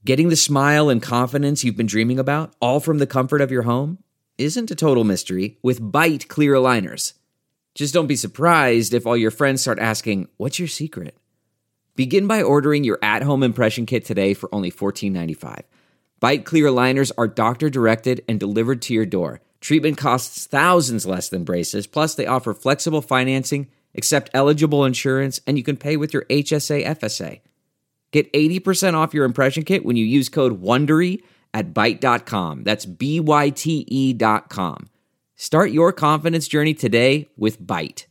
Getting the smile and confidence you've been dreaming about, all from the comfort of your home, isn't a total mystery with Byte clear aligners. Just don't be surprised if all your friends start asking, "What's your secret?" Begin by ordering your at-home impression kit today for only $14.95. Byte clear aligners are doctor-directed and delivered to your door. Treatment costs thousands less than braces, plus they offer flexible financing, accept eligible insurance, and you can pay with your HSA FSA. Get 80% off your impression kit when you use code WONDERY at Byte.com. That's BYTE.com. Start your confidence journey today with Byte.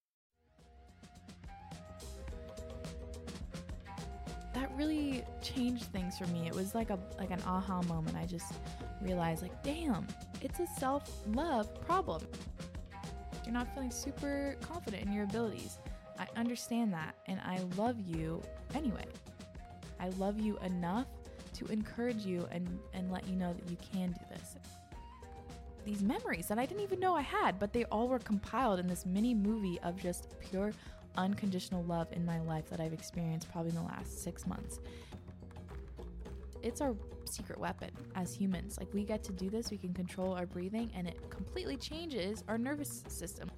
That really changed things for me. It was like an aha moment. I just realized, like, damn, it's a self-love problem. You're not feeling super confident in your abilities. I understand that, and I love you anyway. I love you enough to encourage you and let you know that you can do this. These memories that I didn't even know I had, but they all were compiled in this mini movie of just pure unconditional love in my life that I've experienced probably in the last 6 months. It's our secret weapon as humans. Like, we get to do this, we can control our breathing, and it completely changes our nervous system.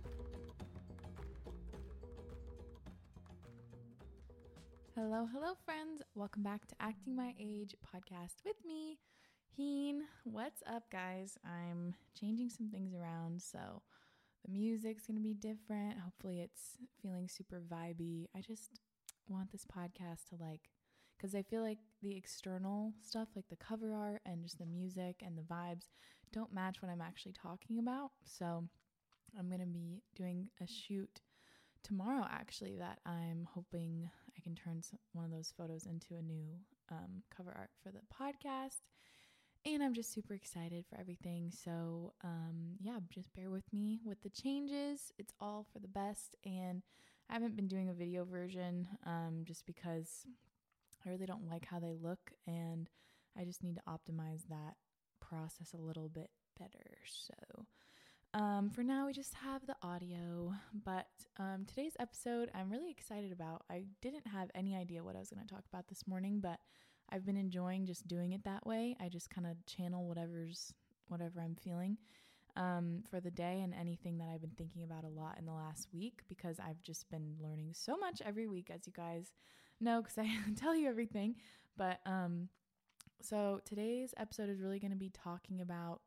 Hello, friends. Welcome back to Acting My Age podcast with me, Heen. What's up, guys? I'm changing some things around, so the music's going to be different. Hopefully it's feeling super vibey. I just want this podcast to because I feel like the external stuff, like the cover art and just the music and the vibes, don't match what I'm actually talking about. So I'm going to be doing a shoot tomorrow, actually, that I'm hoping I can turn one of those photos into a new cover art for the podcast. And I'm just super excited for everything. So just bear with me with the changes. It's all for the best. And I haven't been doing a video version just because I really don't like how they look. And I just need to optimize that process a little bit better. So for now, we just have the audio, but today's episode I'm really excited about. I didn't have any idea what I was going to talk about this morning, but I've been enjoying just doing it that way. I just kind of channel whatever I'm feeling for the day and anything that I've been thinking about a lot in the last week, because I've just been learning so much every week, as you guys know, because I tell you everything. But so today's episode is really going to be talking about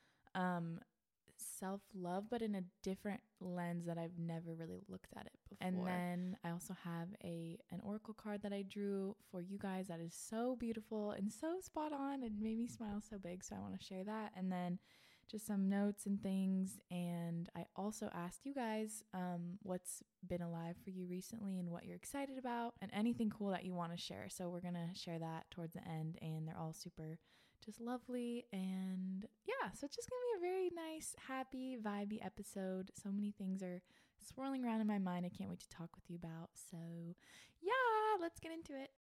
self-love, but in a different lens that I've never really looked at it before. And then I also have an oracle card that I drew for you guys that is so beautiful and so spot on. It made me smile so big, so I want to share that. And then just some notes and things. And I also asked you guys what's been alive for you recently and what you're excited about and anything cool that you want to share. So we're going to share that towards the end, and they're all super just lovely. And yeah, so it's just gonna be a very nice, happy, vibey episode. So many things are swirling around in my mind I can't wait to talk with you about. So yeah, let's get into it.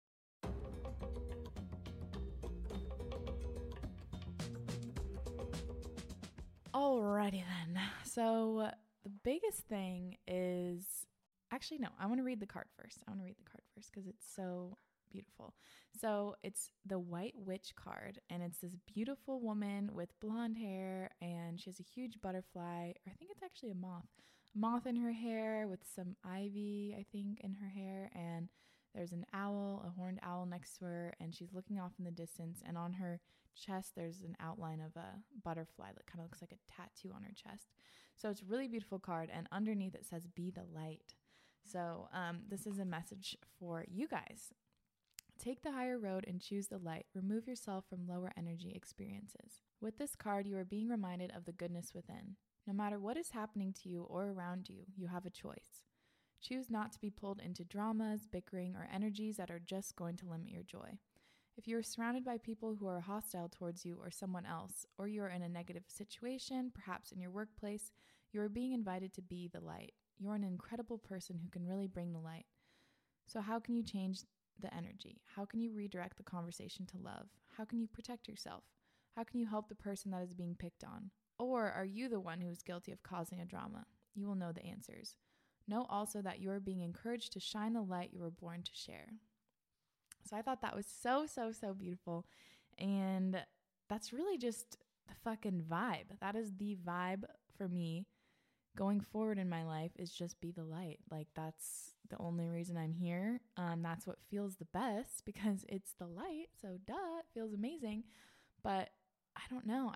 Alrighty then. So the biggest thing is, actually no, I want to read the card first. Because it's so beautiful. So it's the White Witch card, and it's this beautiful woman with blonde hair, and she has a huge butterfly, or I think it's actually a moth in her hair with some ivy, I think, in her hair, and there's an owl, a horned owl next to her, and she's looking off in the distance, and on her chest there's an outline of a butterfly that kind of looks like a tattoo on her chest. So it's a really beautiful card, and underneath it says, "Be the light." So this is a message for you guys. Take the higher road and choose the light. Remove yourself from lower energy experiences. With this card, you are being reminded of the goodness within. No matter what is happening to you or around you, you have a choice. Choose not to be pulled into dramas, bickering, or energies that are just going to limit your joy. If you are surrounded by people who are hostile towards you or someone else, or you are in a negative situation, perhaps in your workplace, you are being invited to be the light. You're an incredible person who can really bring the light. So how can you change the energy? How can you redirect the conversation to love? How can you protect yourself? How can you help the person that is being picked on? Or are you the one who is guilty of causing a drama? You will know the answers. Know also that you are being encouraged to shine the light you were born to share. So I thought that was so, so, so beautiful. And that's really just the fucking vibe. That is the vibe for me going forward in my life, is just be the light. Like, that's the only reason I'm here. That's what feels the best because it's the light. So duh, it feels amazing. But I don't know.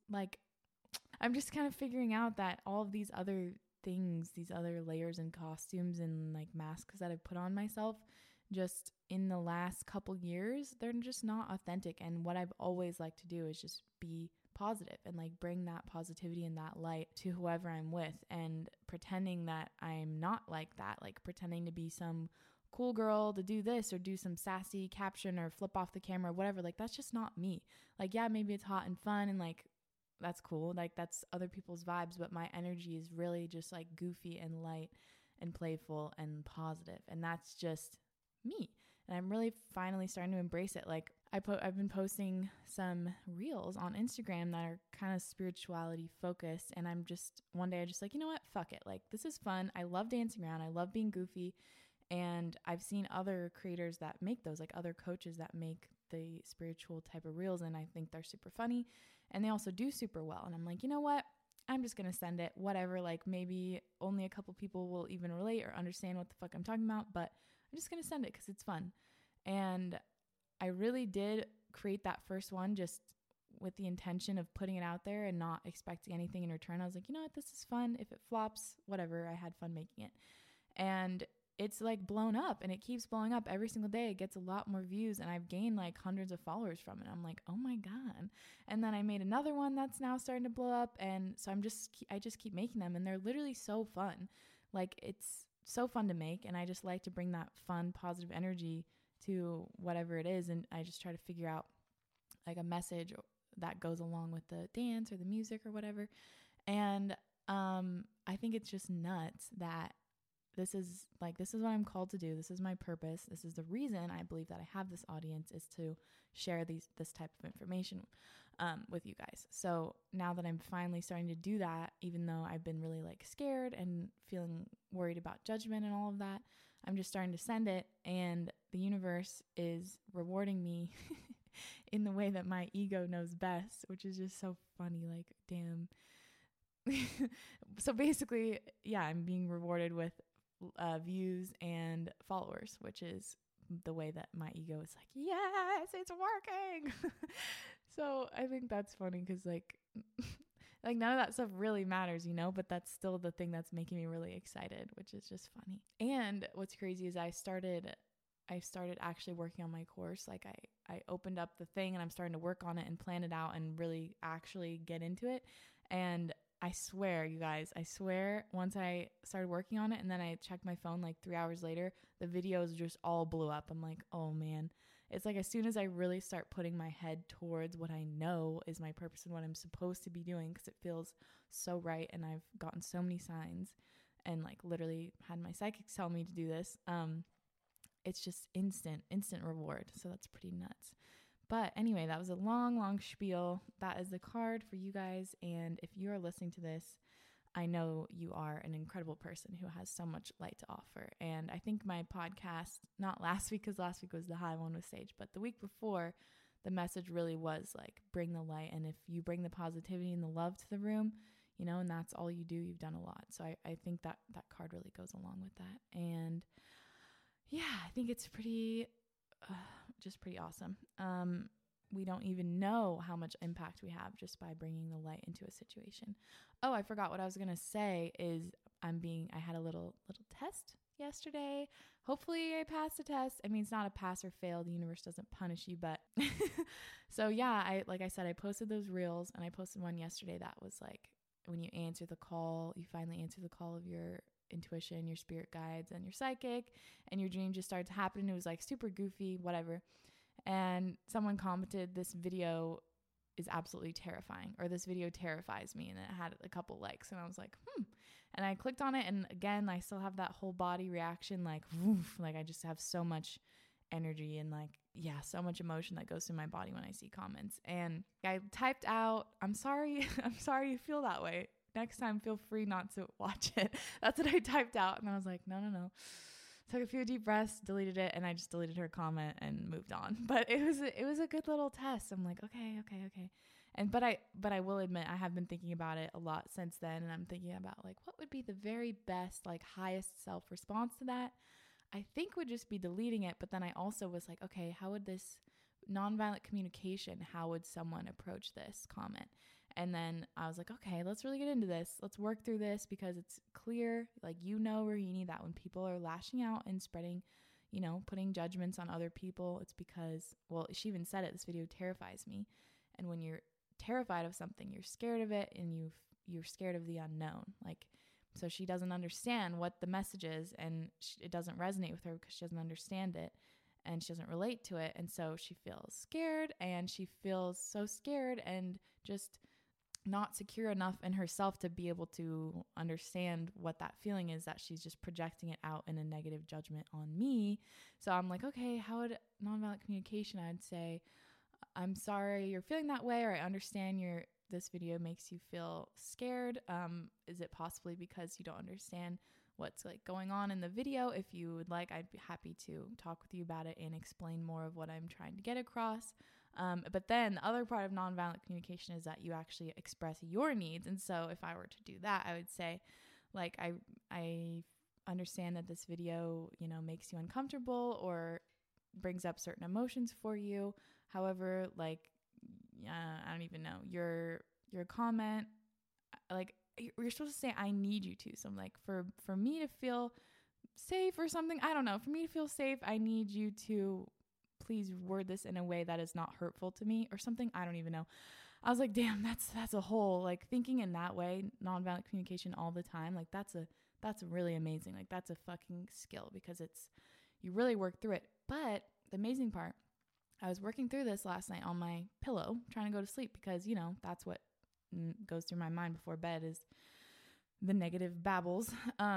I'm just kind of figuring out that all of these other things, these other layers and costumes and like masks that I've put on myself just in the last couple years, they're just not authentic. And what I've always liked to do is just be positive and like bring that positivity and that light to whoever I'm with, and pretending that I'm not like that, like pretending to be some cool girl to do this or do some sassy caption or flip off the camera or whatever. Like, that's just not me. Like, yeah, maybe it's hot and fun and like that's cool, like that's other people's vibes, but my energy is really just like goofy and light and playful and positive, and that's just me. And I'm really finally starting to embrace it. Like, I've been posting some reels on Instagram that are kind of spirituality focused, and one day I just like, you know what, fuck it, like this is fun. I love dancing around, I love being goofy, and I've seen other creators that make those, like other coaches that make the spiritual type of reels, and I think they're super funny and they also do super well. And I'm like, you know what, I'm just gonna send it, whatever, like maybe only a couple people will even relate or understand what the fuck I'm talking about, but I'm just gonna send it because it's fun. And I really did create that first one just with the intention of putting it out there and not expecting anything in return. I was like, you know what, this is fun. If it flops, whatever, I had fun making it. And it's like blown up, and it keeps blowing up every single day. It gets a lot more views, and I've gained like hundreds of followers from it. I'm like, oh my God. And then I made another one that's now starting to blow up. And so I just keep making them, and they're literally so fun. Like, it's so fun to make. And I just like to bring that fun, positive energy to whatever it is. And I just try to figure out like a message that goes along with the dance or the music or whatever. And I think it's just nuts that this is what I'm called to do. This is my purpose. This is the reason I believe that I have this audience, is to share this type of information with you guys. So now that I'm finally starting to do that, even though I've been really like scared and feeling worried about judgment and all of that, I'm just starting to send it, and the universe is rewarding me in the way that my ego knows best, which is just so funny. Like, damn. So basically, yeah, I'm being rewarded with views and followers, which is the way that my ego is like, yes, it's working. So I think that's funny because like none of that stuff really matters, you know, but that's still the thing that's making me really excited, which is just funny. And what's crazy is I started actually working on my course. Like I opened up the thing and I'm starting to work on it and plan it out and really actually get into it. And I swear, you guys, once I started working on it and then I checked my phone like 3 hours later, the videos just all blew up. I'm like, oh man. It's like as soon as I really start putting my head towards what I know is my purpose and what I'm supposed to be doing, because it feels so right, and I've gotten so many signs and like literally had my psychics tell me to do this, it's just instant reward. So that's pretty nuts. But anyway, that was a long spiel. That is the card for you guys. And if you are listening to this, I know you are an incredible person who has so much light to offer. And I think my podcast, not last week, because last week was the high one with Sage, but the week before, the message really was like, bring the light. And if you bring the positivity and the love to the room, you know, and that's all you do, you've done a lot. So I think that card really goes along with that. And yeah, I think it's pretty awesome. We don't even know how much impact we have just by bringing the light into a situation. Oh, I forgot what I was going to say is I had a little test yesterday. Hopefully I passed the test. I mean, it's not a pass or fail. The universe doesn't punish you, but so yeah, like I said, I posted those reels, and I posted one yesterday that was like, when you answer the call, you finally answer the call of your intuition, your spirit guides, and your psychic, and your dream just started to happen. It was like super goofy, whatever. And someone commented, this video is absolutely terrifying, or this video terrifies me. And it had a couple likes, and I was like, and I clicked on it. And again, I still have that whole body reaction, like, woof, like I just have so much energy and like, yeah, so much emotion that goes through my body when I see comments. And I typed out, I'm sorry you feel that way. Next time, feel free not to watch it. That's what I typed out. And I was like, no. took a few deep breaths, deleted it, and I just deleted her comment and moved on. But it was a good little test. I'm like, okay. And but I will admit I have been thinking about it a lot since then, and I'm thinking about like what would be the very best, like highest self response to that. I think would just be deleting it, but then I also was like, okay, how would this nonviolent communication, how would someone approach this comment? And then I was like, okay, let's really get into this. Let's work through this because it's clear, like, where you need that when people are lashing out and spreading, putting judgments on other people. It's because, well, she even said it, this video terrifies me. And when you're terrified of something, you're scared of it, and you're scared of the unknown. Like, so she doesn't understand what the message is, and it doesn't resonate with her because she doesn't understand it and she doesn't relate to it. And so she feels scared, and she feels so scared and just not secure enough in herself to be able to understand what that feeling is, that she's just projecting it out in a negative judgment on me. So I'm like, okay, how would nonviolent communication? I'd say, I'm sorry you're feeling that way, or I understand this video makes you feel scared. Is it possibly because you don't understand what's like going on in the video? If you would like, I'd be happy to talk with you about it and explain more of what I'm trying to get across. But then the other part of nonviolent communication is that you actually express your needs. And so if I were to do that, I would say, like, I understand that this video, makes you uncomfortable or brings up certain emotions for you. However, like, I don't even know, your comment, like, you're supposed to say, I need you to. So I'm like, for me to feel safe or something, I don't know. For me to feel safe, I need you to please word this in a way that is not hurtful to me or something. I don't even know. I was like, damn, that's a whole, like, thinking in that way, nonviolent communication all the time. Like, that's really amazing. Like, that's a fucking skill because you really work through it. But the amazing part, I was working through this last night on my pillow, trying to go to sleep because, that's what goes through my mind before bed is the negative babbles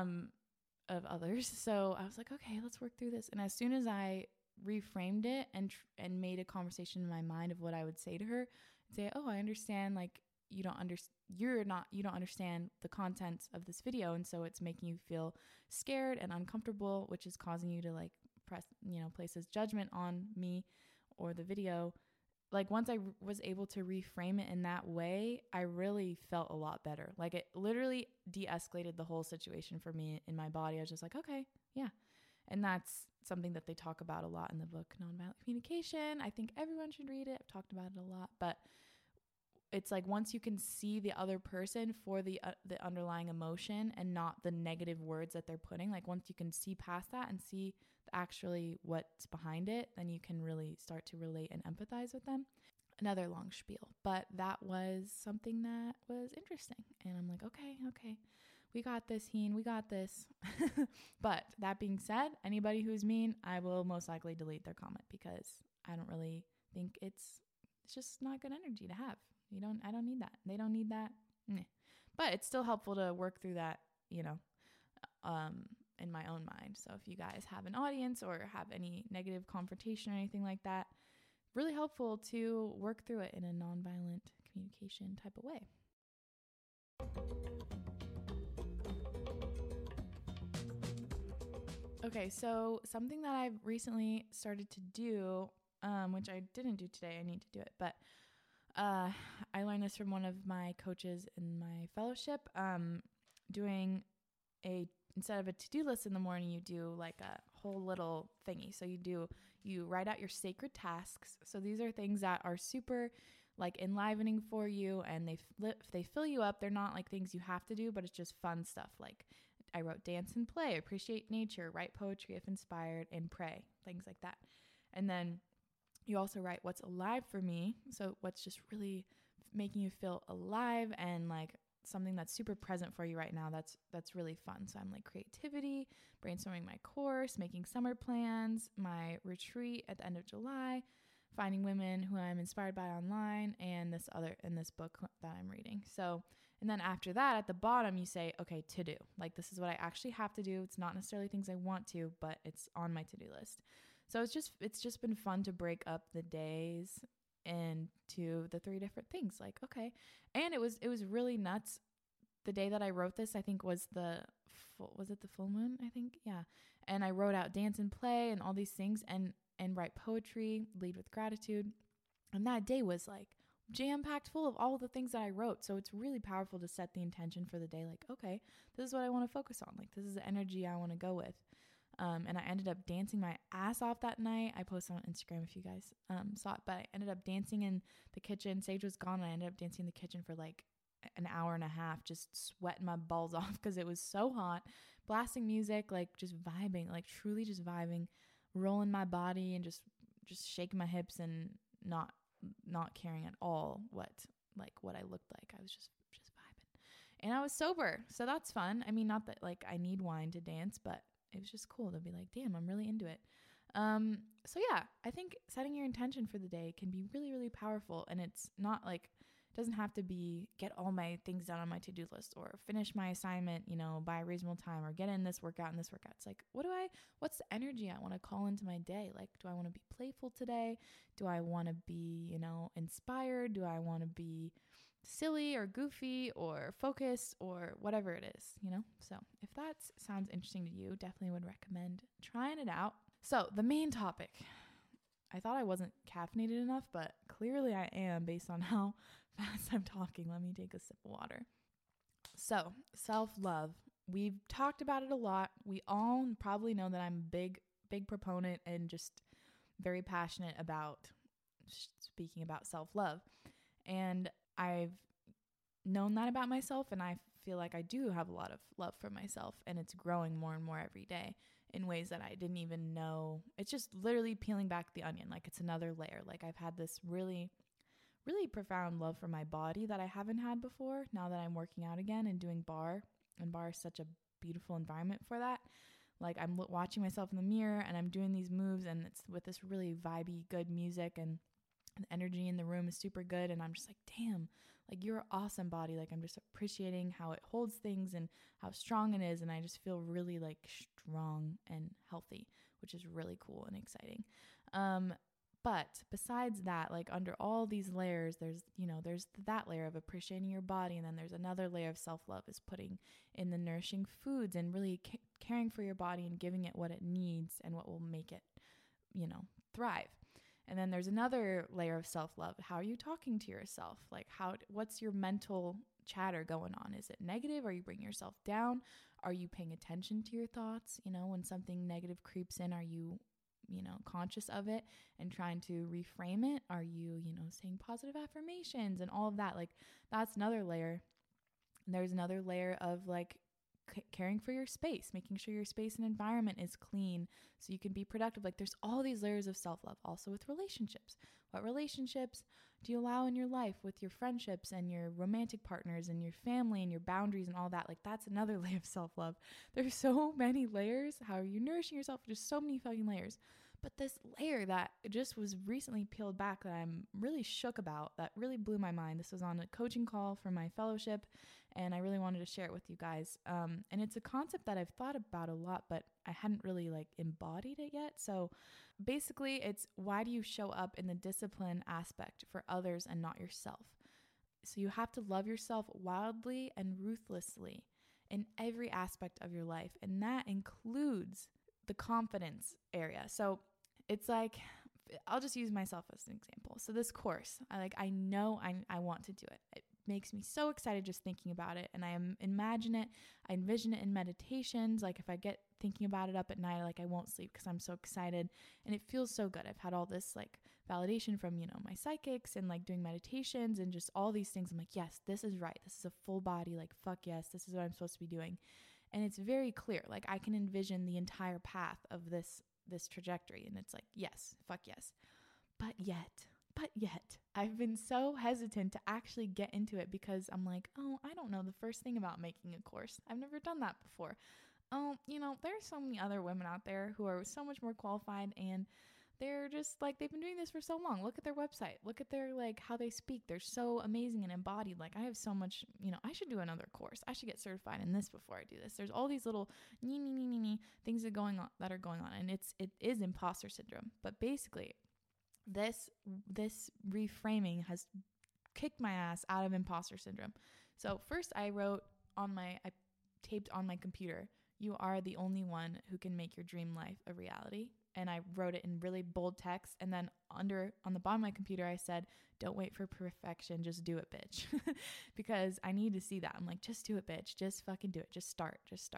of others. So I was like, okay, let's work through this. And as soon as I reframed it and made a conversation in my mind of what I would say to her, say, oh, I understand, like, you don't understand the contents of this video, and so it's making you feel scared and uncomfortable, which is causing you to, like, place this judgment on me or the video. Like, once I was able to reframe it in that way, I really felt a lot better. Like, it literally de-escalated the whole situation for me in my body. I was just like, okay, yeah. And that's something that they talk about a lot in the book, Nonviolent Communication. I think everyone should read it. I've talked about it a lot, but it's like, once you can see the other person for the underlying emotion and not the negative words that they're putting, like, once you can see past that and see actually what's behind it, then you can really start to relate and empathize with them. Another long spiel, but that was something that was interesting. And I'm like, okay, we got this, Heen, we got this. But that being said, anybody who's mean, I will most likely delete their comment because I don't really think it's just not good energy to have. I don't need that. They don't need that. But it's still helpful to work through that, in my own mind. So if you guys have an audience or have any negative confrontation or anything like that, really helpful to work through it in a nonviolent communication type of way. Okay, so something that I've recently started to do, which I didn't do today, I need to do it, but I learned this from one of my coaches in my fellowship, doing instead of a to-do list in the morning, you do like a whole little thingy. So you write out your sacred tasks. So these are things that are super, like, enlivening for you, and they fill you up. They're not like things you have to do, but it's just fun stuff. Like, I wrote dance and play, appreciate nature, write poetry if inspired, and pray, things like that. And then you also write what's alive for me. So what's just really making you feel alive and like something that's super present for you right now. That's really fun. So I'm like creativity, brainstorming my course, making summer plans, my retreat at the end of July, finding women who I'm inspired by online, and this book that I'm reading. So, and then after that, at the bottom, you say, okay, to do. Like, this is what I actually have to do. It's not necessarily things I want to, but it's on my to-do list. So it's just been fun to break up the days into the 3 different things. Like, okay. And it was really nuts. The day that I wrote this, I think was the full moon, I think. Yeah. And I wrote out dance and play and all these things and write poetry, lead with gratitude. And that day was like jam-packed full of all the things that I wrote. So it's really powerful to set the intention for the day. Like, okay, this is what I want to focus on. Like, this is the energy I want to go with. And I ended up dancing my ass off that night. I posted on Instagram if you guys saw it, but I ended up dancing in the kitchen. Sage was gone, and I ended up dancing in the kitchen for like an hour and a half, just sweating my balls off because it was so hot, blasting music, like just vibing, like truly just vibing, rolling my body and just shaking my hips and not caring at all what I looked like. I was just vibing, and I was sober, so that's fun. I mean, not that like I need wine to dance, but it was just cool to be like, damn, I'm really into it. So yeah, I think setting your intention for the day can be really, really powerful. And it's not like, it doesn't have to be get all my things done on my to-do list or finish my assignment, by a reasonable time or get in this workout and this workout. It's like, what's the energy I want to call into my day? Like, do I want to be playful today? Do I want to be, inspired? Do I want to be silly or goofy or focused or whatever it is, So if that sounds interesting to you, definitely would recommend trying it out. So the main topic, I thought I wasn't caffeinated enough, but clearly I am based on how fast I'm talking. Let me take a sip of water. So self-love, we've talked about it a lot. We all probably know that I'm a big proponent and just very passionate about speaking about self-love. And I've known that about myself, and I feel like I do have a lot of love for myself, and it's growing more and more every day in ways that I didn't even know. It's just literally peeling back the onion. Like, it's another layer. Like, I've had this really, really profound love for my body that I haven't had before now that I'm working out again and doing bar, and bar is such a beautiful environment for that. Like, I'm watching myself in the mirror and I'm doing these moves, and it's with this really vibey, good music, and the energy in the room is super good. And I'm just like, damn, like, you're an awesome body. Like, I'm just appreciating how it holds things and how strong it is. And I just feel really like strong and healthy, which is really cool and exciting. But besides that, like, under all these layers, there's that layer of appreciating your body. And then there's another layer of self-love is putting in the nourishing foods and really caring for your body and giving it what it needs and what will make it, thrive. And then there's another layer of self-love. How are you talking to yourself? Like, what's your mental chatter going on? Is it negative? Are you bringing yourself down? Are you paying attention to your thoughts? When something negative creeps in, are you, conscious of it and trying to reframe it? Are you, saying positive affirmations and all of that? Like, that's another layer. And there's another layer of like caring for your space, making sure your space and environment is clean so you can be productive. Like, there's all these layers of self-love. Also with relationships. What relationships do you allow in your life with your friendships and your romantic partners and your family and your boundaries and all that? Like, that's another layer of self-love. There's so many layers. How are you nourishing yourself? Just so many fucking layers. But this layer that just was recently peeled back that I'm really shook about, that really blew my mind. This was on a coaching call for my fellowship, and I really wanted to share it with you guys. And it's a concept that I've thought about a lot, but I hadn't really like embodied it yet. So basically, it's why do you show up in the discipline aspect for others and not yourself? So you have to love yourself wildly and ruthlessly in every aspect of your life. And that includes the confidence area. So it's like, I'll just use myself as an example. So this course, I know I want to do it. It makes me so excited just thinking about it. And I envision it in meditations. Like, if I get thinking about it up at night, like, I won't sleep because I'm so excited. And it feels so good. I've had all this like validation from, my psychics and like doing meditations and just all these things. I'm like, yes, this is right. This is a full body. Like, fuck yes, this is what I'm supposed to be doing. And it's very clear. Like, I can envision the entire path of this trajectory. And it's like, yes, fuck yes. But yet, I've been so hesitant to actually get into it because I'm like, oh, I don't know the first thing about making a course. I've never done that before. Oh, there's so many other women out there who are so much more qualified, and they're just like, they've been doing this for so long. Look at their website. Look at their, like, how they speak. They're so amazing and embodied. Like, I have so much, I should do another course. I should get certified in this before I do this. There's all these little things that are going on. And it is imposter syndrome. But basically, this reframing has kicked my ass out of imposter syndrome. So first I taped on my computer, You are the only one who can make your dream life a reality. And I wrote it in really bold text. And then on the bottom of my computer, I said, don't wait for perfection. Just do it, bitch. Because I need to see that. I'm like, just do it, bitch. Just fucking do it. Just start.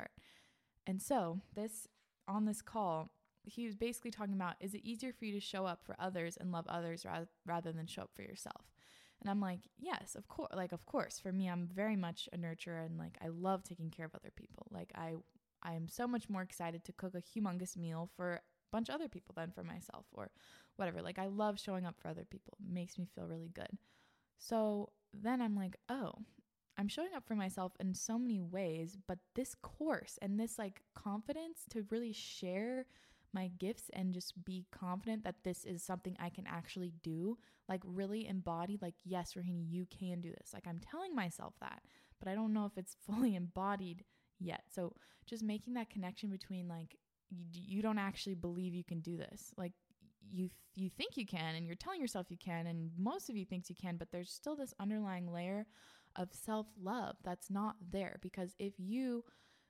And so on this call, he was basically talking about, is it easier for you to show up for others and love others rather than show up for yourself? And I'm like, yes, of course. Like, of course, for me, I'm very much a nurturer, and like, I love taking care of other people. Like I am so much more excited to cook a humongous meal for bunch of other people than for myself or whatever. Like I love showing up for other people. It makes me feel really good. So then I'm like, oh, I'm showing up for myself in so many ways, but this course and this like confidence to really share my gifts and just be confident that this is something I can actually do, like really embody, like, yes, Rohini, you can do this. Like I'm telling myself that, but I don't know if it's fully embodied yet. So just making that connection between like, you don't actually believe you can do this. Like you think you can, and you're telling yourself you can, and most of you thinks you can, but there's still this underlying layer of self-love that's not there. Because if you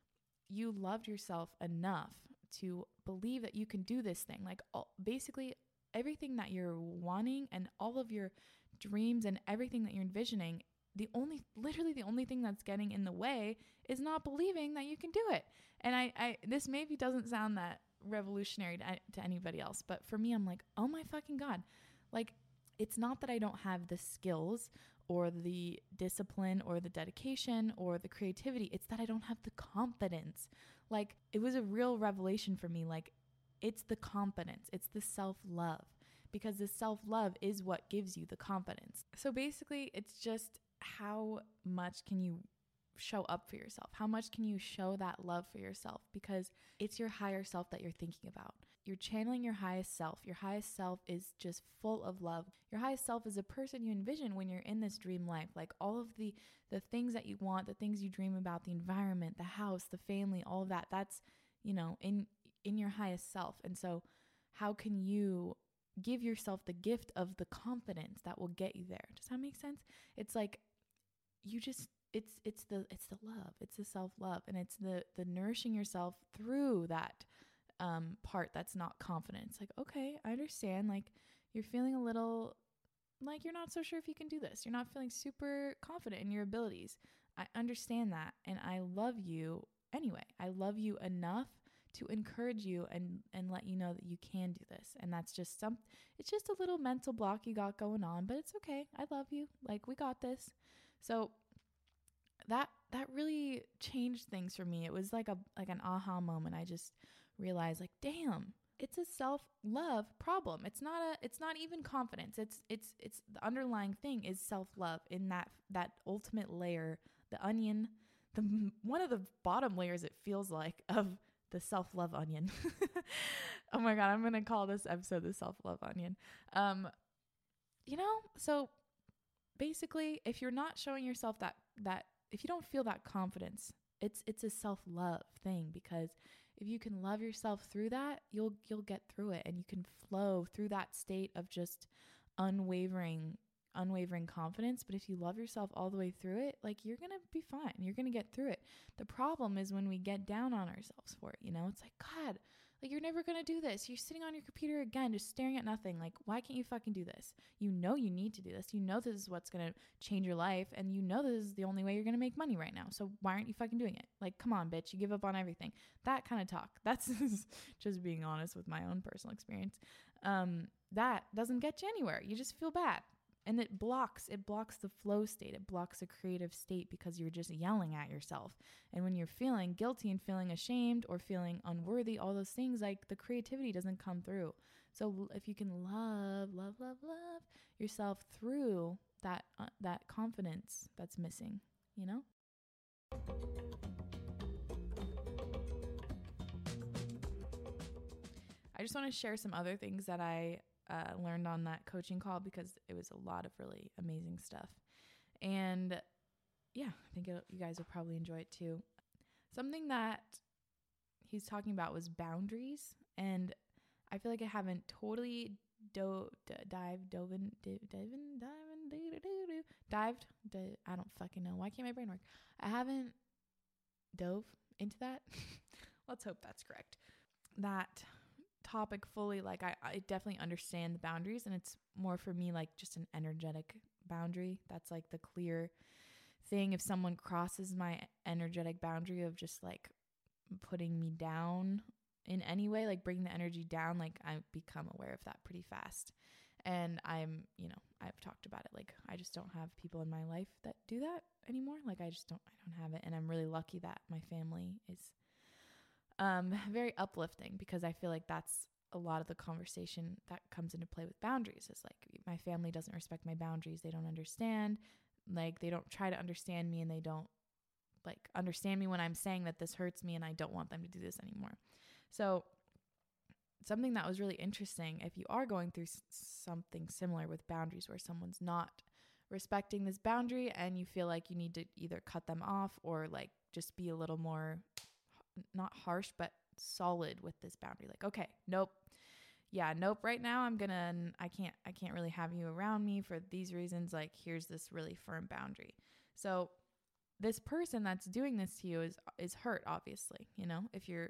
loved yourself enough to believe that you can do this thing, like basically everything that you're wanting and all of your dreams and everything that you're envisioning, literally the only thing that's getting in the way is not believing that you can do it. And I this maybe doesn't sound that revolutionary to anybody else, but for me, I'm like, oh my fucking God. Like, it's not that I don't have the skills or the discipline or the dedication or the creativity. It's that I don't have the confidence. Like, it was a real revelation for me. Like, it's the confidence. It's the self-love, because the self-love is what gives you the confidence. So basically, it's just how much can you show up for yourself? How much can you show that love for yourself? Because it's your higher self that you're thinking about. You're channeling your highest self. Your highest self is just full of love. Your highest self is a person you envision when you're in this dream life. Like all of the things that you want, the things you dream about, the environment, the house, the family, all of that, that's, in your highest self. And so how can you give yourself the gift of the confidence that will get you there? Does that make sense? It's like it's the love, it's the self-love, and it's the nourishing yourself through that part that's not confidence. Like, okay, I understand. Like you're feeling a little like you're not so sure if you can do this. You're not feeling super confident in your abilities. I understand that, and I love you anyway. I love you enough to encourage you and let you know that you can do this. And that's just it's just a little mental block you got going on, but it's okay. I love you. Like, we got this. So that really changed things for me. It was like an aha moment. I just realized, like, damn, it's a self-love problem. It's not even confidence. It's the underlying thing is self-love in that ultimate layer, the onion, one of the bottom layers, it feels like, of the self-love onion. Oh my God, I'm going to call this episode the self-love onion. So basically, if you're not showing yourself that if you don't feel that confidence, it's a self-love thing, because if you can love yourself through that, you'll get through it, and you can flow through that state of just unwavering confidence. But if you love yourself all the way through it, like, you're going to be fine. You're going to get through it. The problem is when we get down on ourselves for it, it's like, God, like, you're never going to do this. You're sitting on your computer again, just staring at nothing. Like, why can't you fucking do this? You need to do this. This is what's going to change your life. And this is the only way you're going to make money right now. So why aren't you fucking doing it? Like, come on, bitch. You give up on everything. That kind of talk. That's just being honest with my own personal experience. That doesn't get you anywhere. You just feel bad. And it blocks the flow state. It blocks a creative state, because you're just yelling at yourself. And when you're feeling guilty and feeling ashamed or feeling unworthy, all those things, like, the creativity doesn't come through. So if you can love yourself through that confidence that's missing, I just want to share some other things that I learned on that coaching call, because it was a lot of really amazing stuff. And yeah, I think you guys will probably enjoy it too. Something that he's talking about was boundaries. And I feel like I haven't totally dived. I don't fucking know. Why can't my brain work? I haven't dove into that. let's hope that's correct. That topic fully, like I definitely understand the boundaries, and it's more for me like just an energetic boundary. That's like the clear thing. If someone crosses my energetic boundary of just like putting me down in any way, like bringing the energy down, like I become aware of that pretty fast. And I'm, I've talked about it. Like I just don't have people in my life that do that anymore. Like I don't have it. And I'm really lucky that my family is very uplifting, because I feel like that's a lot of the conversation that comes into play with boundaries is like my family doesn't respect my boundaries. They don't understand, like they don't try to understand me, and they don't like understand me when I'm saying that this hurts me and I don't want them to do this anymore. So something that was really interesting, if you are going through something similar with boundaries where someone's not respecting this boundary and you feel like you need to either cut them off or like just be a little more not harsh, but solid with this boundary. Like, okay, nope. Yeah, nope. Right now I can't really have you around me for these reasons. Like, here's this really firm boundary. So this person that's doing this to you is hurt, obviously. If you're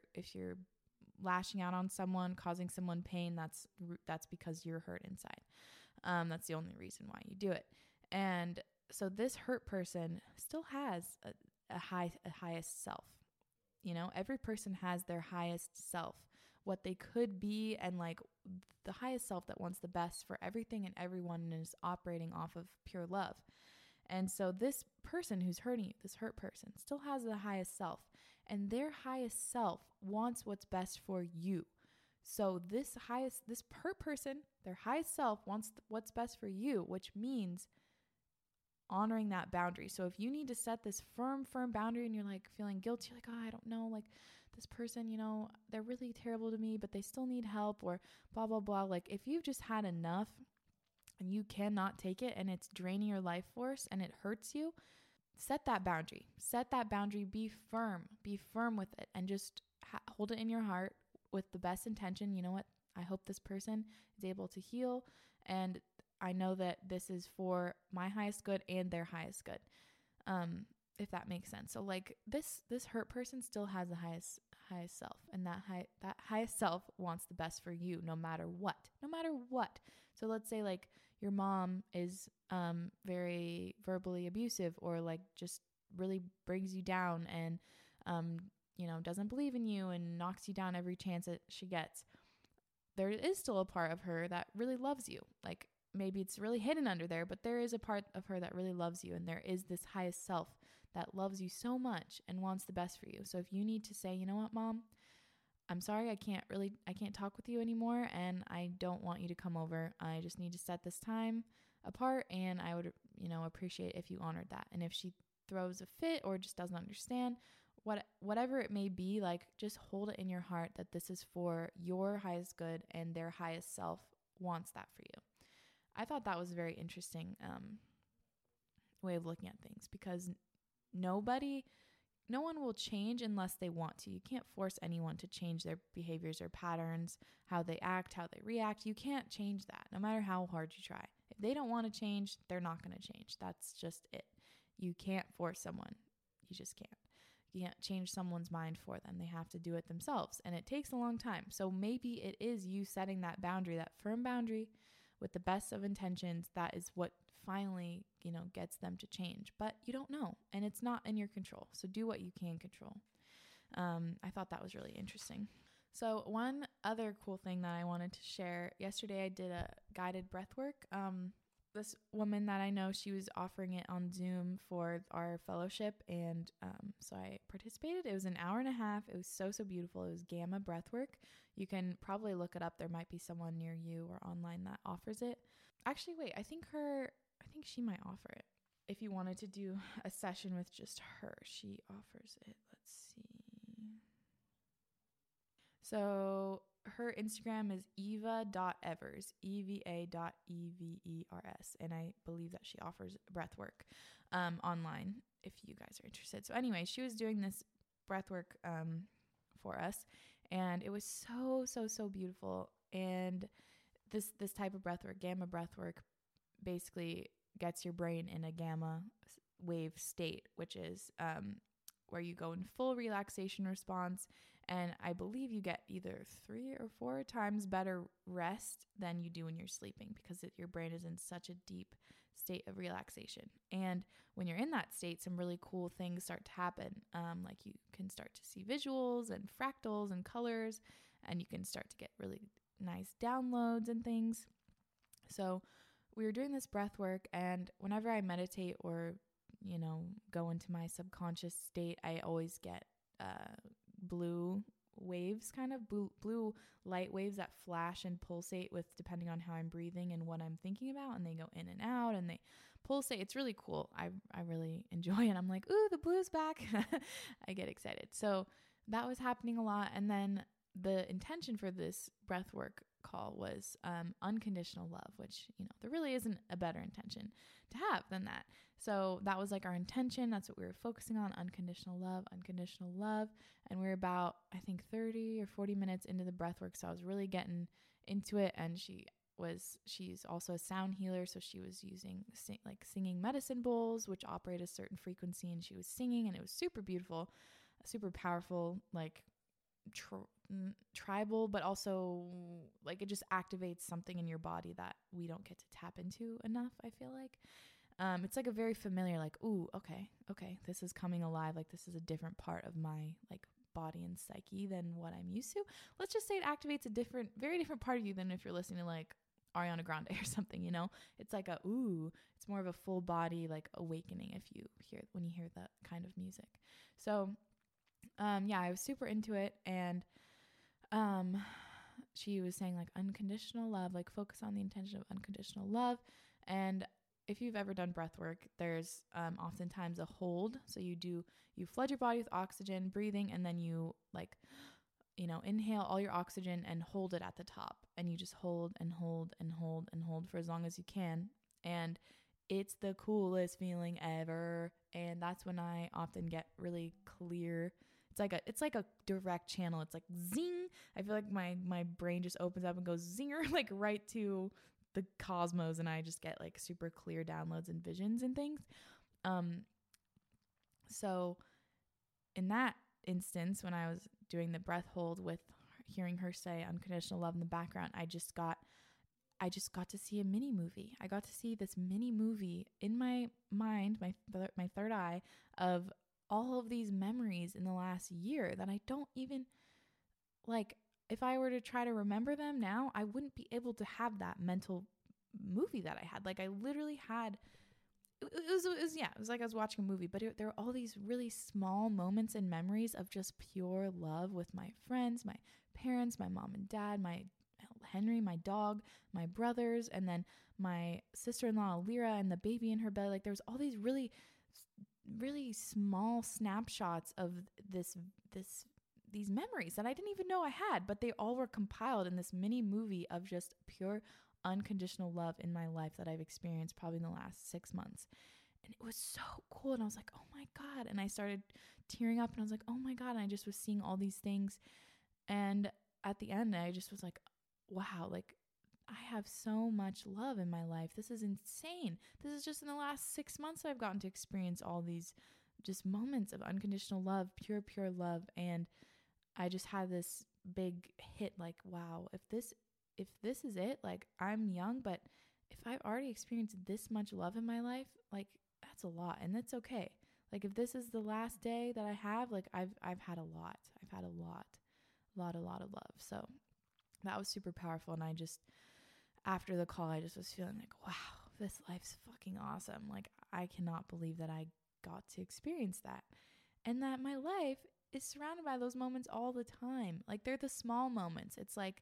lashing out on someone, causing someone pain, that's because you're hurt inside. That's the only reason why you do it. And so this hurt person still has a highest self. Every person has their highest self, what they could be, and like the highest self that wants the best for everything and everyone and is operating off of pure love. And so this person who's hurting you, this hurt person, still has the highest self, and their highest self wants what's best for you. So this hurt person, their highest self wants what's best for you, which means honoring that boundary. So if you need to set this firm boundary and you're like feeling guilty, you're like, oh, I don't know, like this person, they're really terrible to me, but they still need help, or blah, blah, blah. Like if you've just had enough and you cannot take it and it's draining your life force and it hurts you, set that boundary. Be firm with it, and just hold it in your heart with the best intention. You know what? I hope this person is able to heal, and I know that this is for my highest good and their highest good. If that makes sense. So like this hurt person still has the highest self, and that highest self wants the best for you no matter what. So let's say like your mom is very verbally abusive, or like just really brings you down and doesn't believe in you and knocks you down every chance that she gets. There is still a part of her that really loves you. Like maybe it's really hidden under there, but there is a part of her that really loves you, and there is this highest self that loves you so much and wants the best for you. So if you need to say, you know what, Mom, I'm sorry, I can't talk with you anymore, and I don't want you to come over. I just need to set this time apart, and I would, appreciate if you honored that. And if she throws a fit or just doesn't understand, whatever it may be, like just hold it in your heart that this is for your highest good and their highest self wants that for you. I thought that was a very interesting way of looking at things, because no one will change unless they want to. You can't force anyone to change their behaviors or patterns, how they act, how they react. You can't change that, no matter how hard you try. If they don't want to change, they're not going to change. That's just it. You can't force someone. You just can't. You can't change someone's mind for them. They have to do it themselves, and it takes a long time. So maybe it is you setting that boundary, that firm boundary, with the best of intentions. That is what finally, gets them to change. But you don't know, and it's not in your control. So do what you can control. I thought that was really interesting. So one other cool thing that I wanted to share, yesterday I did a guided breath work. This woman that I know, she was offering it on Zoom for our fellowship, and so I participated. It was an hour and a half. It was so beautiful. It was Gamma Breathwork. You can probably look it up. There might be someone near you or online that offers it. Actually, wait, I think she might offer it. If you wanted to do a session with just her, she offers it. Let's see. So her Instagram is eva.evers, eva.evers, and I believe that she offers breath work online if you guys are interested. So anyway, she was doing this breath work for us, and it was so beautiful. And this type of breath work, gamma breath work, basically gets your brain in a gamma wave state, which is where you go in full relaxation response. And I believe you get either 3 or 4 times better rest than you do when you're sleeping, because your brain is in such a deep state of relaxation. And when you're in that state, some really cool things start to happen. Like you can start to see visuals and fractals and colors, and you can start to get really nice downloads and things. So we were doing this breath work, and whenever I meditate or, go into my subconscious state, I always get blue waves, kind of blue light waves that flash and pulsate with depending on how I'm breathing and what I'm thinking about, and they go in and out and they pulsate. It's really cool. I really enjoy it. I'm like, ooh, the blue's back. I get excited. So that was happening a lot. And then the intention for this breath work call was unconditional love, which, there really isn't a better intention to have than that. So that was like our intention. That's what we were focusing on, unconditional love. And we were about, I think, 30 or 40 minutes into the breath work. So I was really getting into it. And she's also a sound healer. So she was using singing medicine bowls, which operate a certain frequency. And she was singing, and it was super beautiful, super powerful, like tribal, but also like it just activates something in your body that we don't get to tap into enough, I feel like. It's like a very familiar, like, ooh, okay, this is coming alive. Like this is a different part of my like body and psyche than what I'm used to. Let's just say it activates a very different part of you than if you're listening to like Ariana Grande or something, It's like it's more of a full body like awakening when you hear that kind of music. So I was super into it, and she was saying like unconditional love, like focus on the intention of unconditional love. And if you've ever done breath work, there's oftentimes a hold. So you flood your body with oxygen, breathing, and then you like, inhale all your oxygen and hold it at the top. And you just hold and hold and hold and hold for as long as you can. And it's the coolest feeling ever. And that's when I often get really clear. It's like a direct channel. It's like zing. I feel like my brain just opens up and goes zinger, like right to the cosmos, and I just get like super clear downloads and visions and things. So in that instance, when I was doing the breath hold with hearing her say unconditional love in the background, I just got to see a mini movie. I got to see this mini movie in my mind, my third eye, of all of these memories in the last year that I don't even like. If I were to try to remember them now, I wouldn't be able to have that mental movie that I had. Like I literally had, it was like I was watching a movie, but there were all these really small moments and memories of just pure love with my friends, my parents, my mom and dad, my Henry, my dog, my brothers, and then my sister-in-law, Lyra, and the baby in her belly. Like there's all these really, really small snapshots of these memories that I didn't even know I had, but they all were compiled in this mini movie of just pure unconditional love in my life that I've experienced probably in the last 6 months. And it was so cool. And I was like, oh my God. And I started tearing up, and I was like, oh my God. And I just was seeing all these things. And at the end, I just was like, wow, like I have so much love in my life. This is insane. This is just in the last 6 months that I've gotten to experience all these just moments of unconditional love, pure love. And I just had this big hit, like, wow, if this is it, like I'm young, but if I've already experienced this much love in my life, like that's a lot, and that's okay. Like if this is the last day that I have, like I've had a lot. I've had a lot of love. So that was super powerful. And I just, after the call, I just was feeling like, wow, this life's fucking awesome. Like I cannot believe that I got to experience that, and that my life is surrounded by those moments all the time. Like they're the small moments. It's like,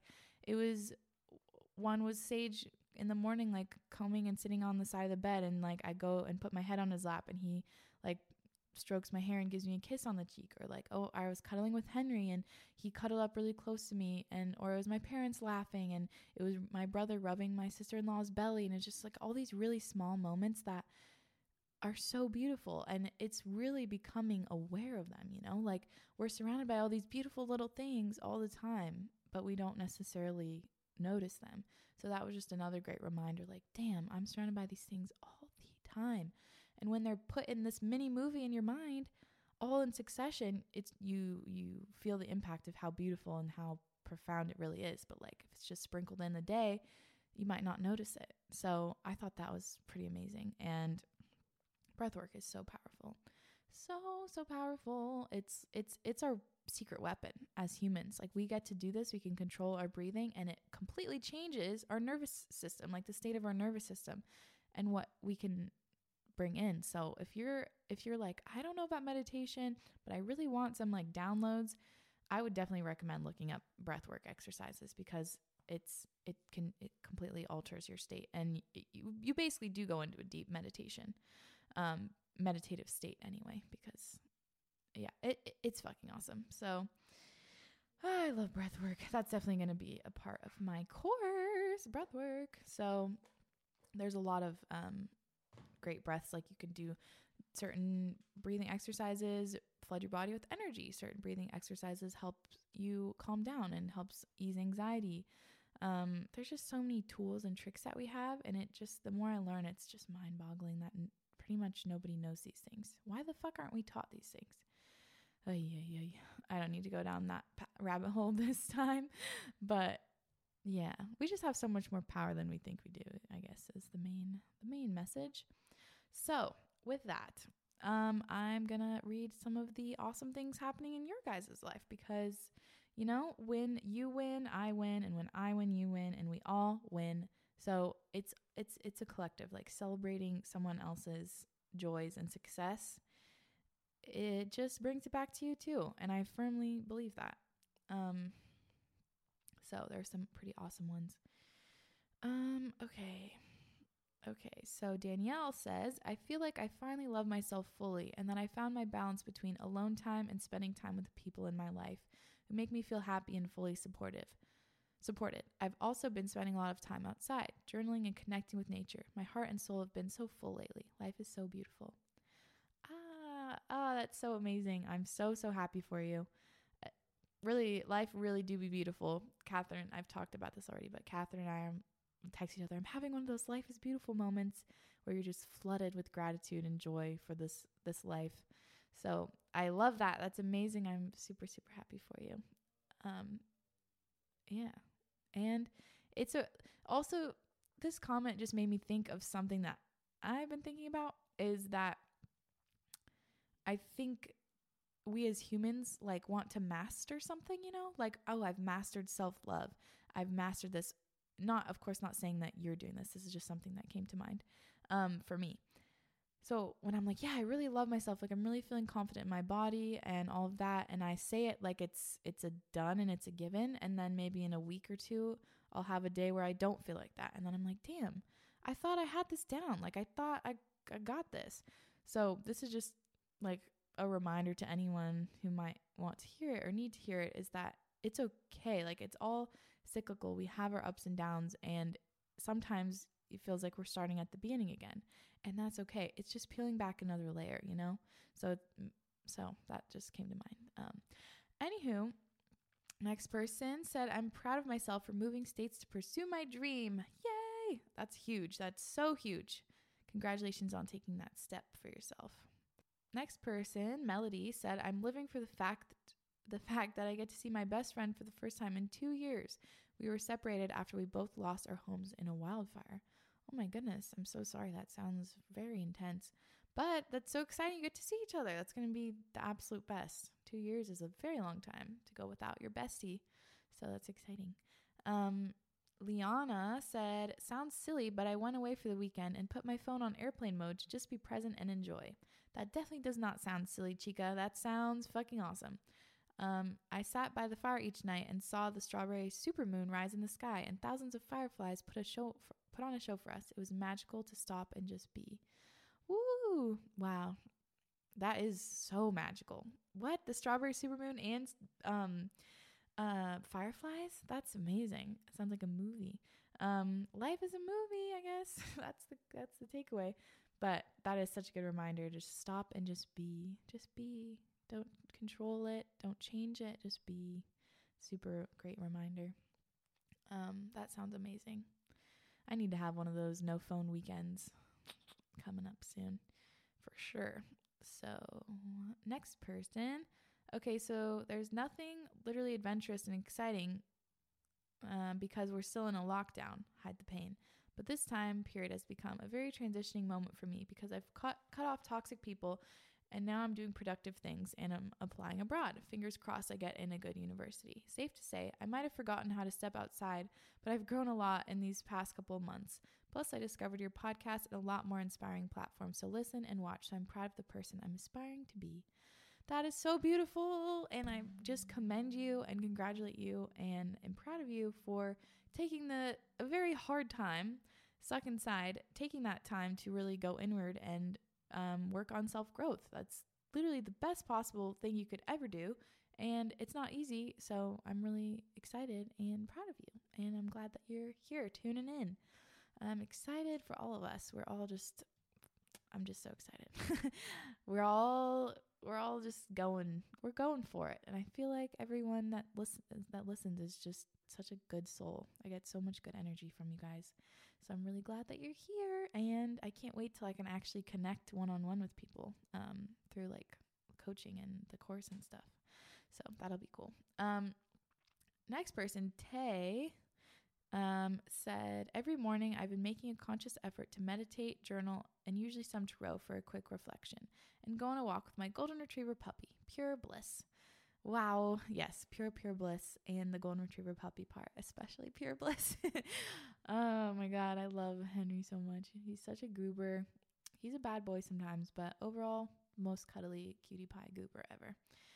one was Sage in the morning, like combing and sitting on the side of the bed, and like I go and put my head on his lap, and he like strokes my hair and gives me a kiss on the cheek. Or like, oh, I was cuddling with Henry and he cuddled up really close to me. Or it was my parents laughing, and it was my brother rubbing my sister-in-law's belly. And it's just like all these really small moments that are so beautiful, and it's really becoming aware of them, like we're surrounded by all these beautiful little things all the time, but we don't necessarily notice them. So that was just another great reminder, like, damn, I'm surrounded by these things all the time. And when they're put in this mini movie in your mind, all in succession, it's you feel the impact of how beautiful and how profound it really is. But like if it's just sprinkled in the day, you might not notice it. So I thought that was pretty amazing. And breath work is so powerful. So powerful. It's our secret weapon as humans. Like we get to do this, we can control our breathing, and it completely changes our nervous system, like the state of our nervous system and what we can bring in. So if you're like, I don't know about meditation, but I really want some like downloads, I would definitely recommend looking up breathwork exercises, because it completely alters your state, and you basically do go into a deep meditation, meditative state anyway, because yeah, it's fucking awesome. So I love breathwork. That's definitely going to be a part of my course, breathwork. So there's a lot of great breaths. Like you can do certain breathing exercises, flood your body with energy. Certain breathing exercises help you calm down and helps ease anxiety. There's just so many tools and tricks that we have, and the more I learn, it's just mind-boggling that pretty much nobody knows these things. Why the fuck aren't we taught these things? I don't need to go down that rabbit hole this time, but yeah, we just have so much more power than we think we do, I guess, is the main message. So with that, I'm gonna read some of the awesome things happening in your guys' life, because you know, when you win, I win, and when I win, you win, and we all win. So it's a collective, like celebrating someone else's joys and success. It just brings it back to you too, and I firmly believe that. So there's some pretty awesome ones. Okay, so Danielle says, I feel like I finally love myself fully, and that I found my balance between alone time and spending time with the people in my life who make me feel happy and fully supported. I've also been spending a lot of time outside, journaling and connecting with nature. My heart and soul have been so full lately. Life is so beautiful. That's so amazing. I'm so happy for you. Really, life really do be beautiful. Catherine, I've talked about this already, but Catherine and I text each other. I'm having one of those life is beautiful moments where you're just flooded with gratitude and joy for this life. So I love that. That's amazing. I'm super happy for you. Yeah. And it's also this comment just made me think of something that I've been thinking about, is that I think we as humans like want to master something, you know, like, oh, I've mastered self-love. I've mastered this. Of course, not saying that you're doing this. This is just something that came to mind for me. So when I'm like, yeah, I really love myself, like I'm really feeling confident in my body and all of that, and I say it like it's a done and it's a given, and then maybe in a week or two, I'll have a day where I don't feel like that, and then I'm like, damn, I thought I had this down. Like I thought I got this. So this is just like a reminder to anyone who might want to hear it or need to hear it, is that it's okay. Like it's all cyclical. We have our ups and downs, and sometimes it feels like we're starting at the beginning again, and that's okay. It's just peeling back another layer, you know? So that just came to mind. Anywho, next person said, I'm proud of myself for moving states to pursue my dream. Yay! That's huge. That's so huge. Congratulations on taking that step for yourself. Next person, Melody, said, I'm living for the fact that I get to see my best friend for the first time in 2 years. We were separated after we both lost our homes in a wildfire. Oh my goodness, I'm so sorry. That sounds very intense. But that's so exciting. You get to see each other. That's going to be the absolute best. 2 years is a very long time to go without your bestie. So that's exciting. Liana said, sounds silly, but I went away for the weekend and put my phone on airplane mode to just be present and enjoy. That definitely does not sound silly, chica. That sounds fucking awesome. I sat by the fire each night and saw the strawberry supermoon rise in the sky, and thousands of fireflies put on a show for us. It was magical to stop and just be. Woo! Wow. That is so magical. What? The strawberry supermoon and fireflies? That's amazing. It sounds like a movie. Life is a movie, I guess. That's the takeaway. But that is such a good reminder. Just stop and just be. Just be. Don't control it. Don't change it. Just be. Super great reminder. That sounds amazing. I need to have one of those no phone weekends coming up soon for sure. So next person. Okay, so there's nothing literally adventurous and exciting because we're still in a lockdown. Hide the pain. But this time period has become a very transitioning moment for me because I've cut off toxic people, and now I'm doing productive things and I'm applying abroad. Fingers crossed I get in a good university. Safe to say, I might have forgotten how to step outside, but I've grown a lot in these past couple of months. Plus, I discovered your podcast and a lot more inspiring platforms to listen and watch, so I'm proud of the person I'm aspiring to be. That is so beautiful, and I just commend you and congratulate you and am proud of you for taking a very hard time, stuck inside, taking that time to really go inward and work on self-growth. That's literally the best possible thing you could ever do, and it's not easy, so I'm really excited and proud of you, and I'm glad that you're here tuning in. I'm excited for all of us. I'm just so excited. We're all just going for it, and I feel like everyone that listens is just such a good soul. I get so much good energy from you guys, so I'm really glad that you're here, and I can't wait till I can actually connect one-on-one with people through like coaching and the course and stuff. So that'll be cool. Next person, Tay, said, every morning I've been making a conscious effort to meditate, journal, and usually some tarot for a quick reflection, and go on a walk with my golden retriever puppy. Pure bliss. Wow. Yes, pure bliss, and the golden retriever puppy part, especially pure bliss. Oh my God, I love Henry so much. He's such a goober. He's a bad boy sometimes, but overall, most cuddly cutie pie goober ever.